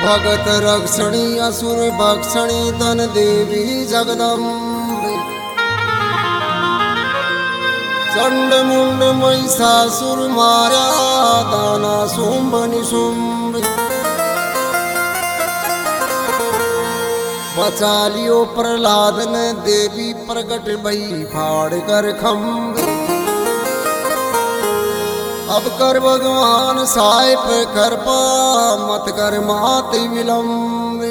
भगत रक्षणी असुर भक्षणी धन देवी जगदम्बे चंड मुंड महिषासुर मारा दाना शुंभ निशुंभ बचा लियो प्रहलाद ने देवी प्रकट भई फाड़ कर खम्भ अब कर भगवान साहिब कृपा मत कर मात विलंब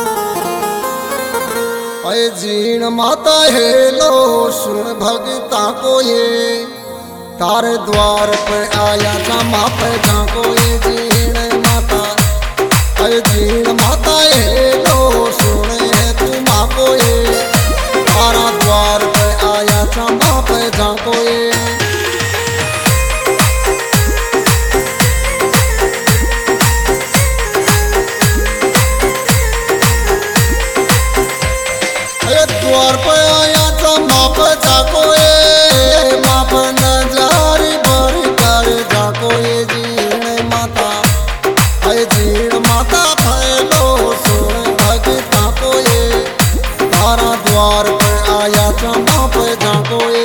अय जीण माता है लो सुन भगता को ये तारे द्वार पे आया जमा पे को ये जीण माता अय जीण माता है लो सुन है तुम को ये तारा द्वार पे आया जमा पे को ये द्वार पे आया था माप जाको ए माप नजारी भर कर जाको ये जीण माता अय जीण माता फैलो सुन भगता को ये तारा द्वार पे आया था माप जाको ये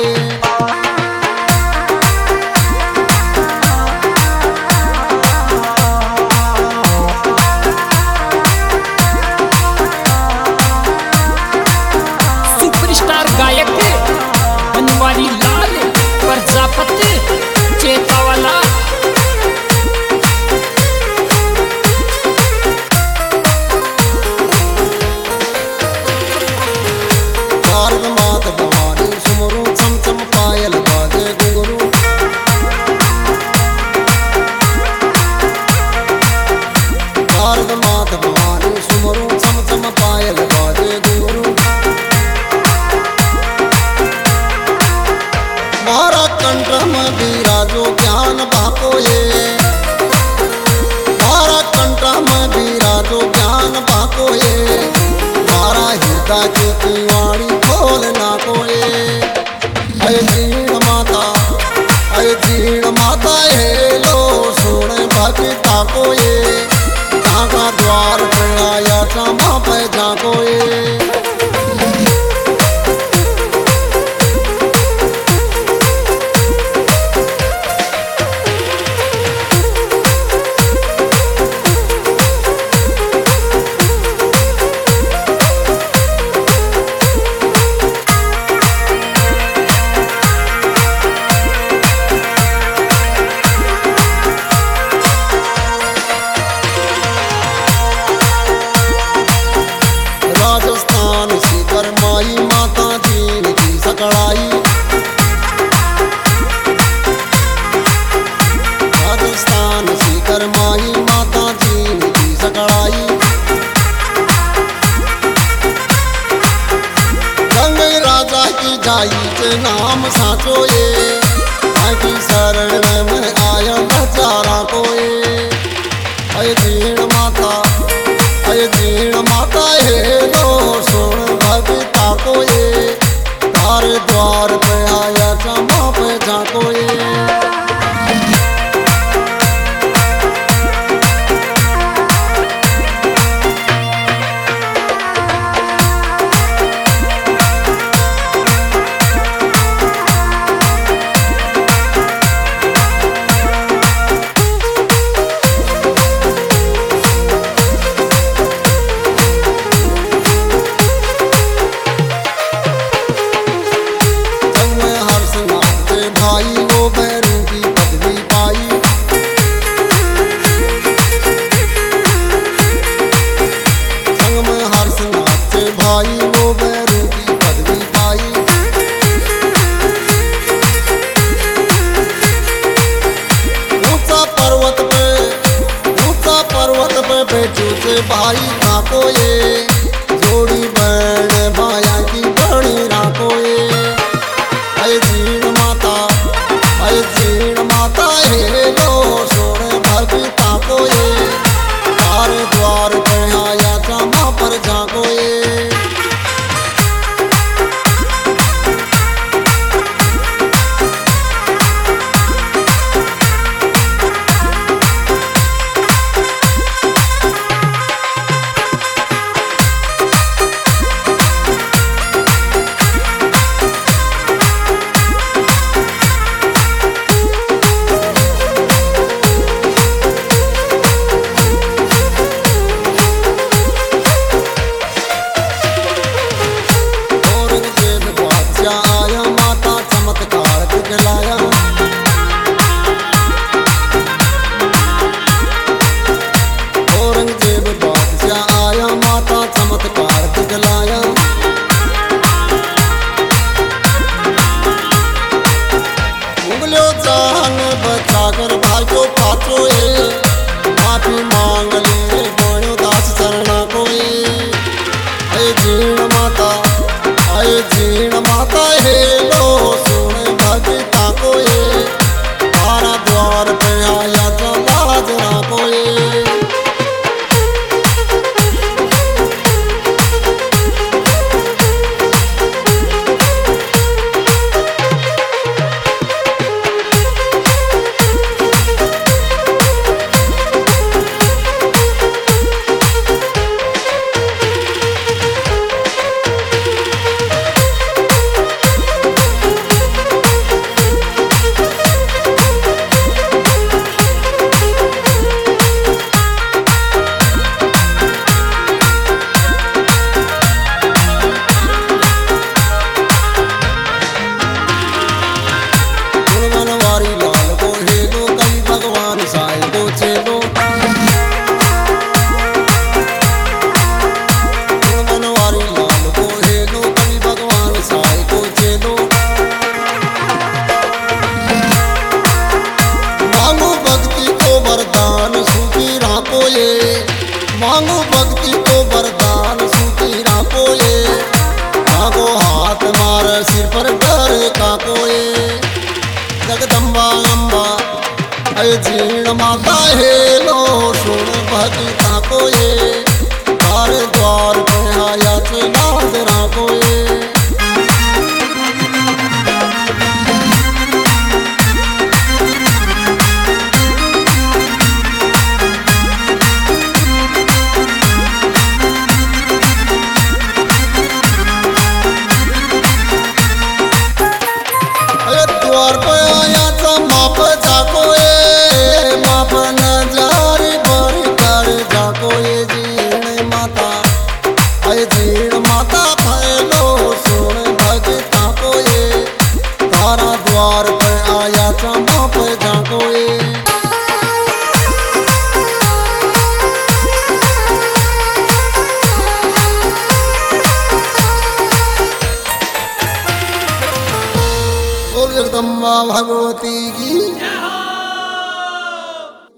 बिराजो ज्ञान बाको ये मारा कंठा में बिराजो ज्ञान बाको ये मारा हृदय की तिवाड़ी खोलना को ये अय जीण माता है लो सुन भगता को ये धागा द्वार पे आया चमा पे जाको ये माई माता जीण की सकड़ाई राजस्थान सीकर माई माता जीण की सकड़ाई गंग राजा की जाई के नाम साचो ये की शरण में आया नजारा को ये अय जीण माता है लो सुन भगता को ये तारे द्वार पे आया चमा पे जाको ये भाई वो बैरू की पदवी पाई ऊंचा पर्वत पे बैठू से भाई राको ये जोड़ी बहन भाया की बड़ी राको ये अय जीण माता है लो सोने भगता को ये तारे द्वार पे आया चमा पर जाको ये सागर भाई को पाचो ए माफी मांग ले बणो दास शरणा को ए जीण माता आए जीण माता हे लो सुन भगता को ए तारा द्वार पे आया चला जरा को ए मांगो भक्ति को वरदान सूखी राखो ये मांगो हाथ मार सिर पर डर काको ये जगदम्बा अम्बा अय जीण माता हे लो सुन भगता को ये तार द्वार पे आया चला जरा को ये द्वार पे आया था माप जाको ए माप नजारे भर कर जाको ए जीण माता अय जीण माता फैलो सुन भगता को ए तारा द्वार पे आया था माप जाको ए जगदम्बा भगवती की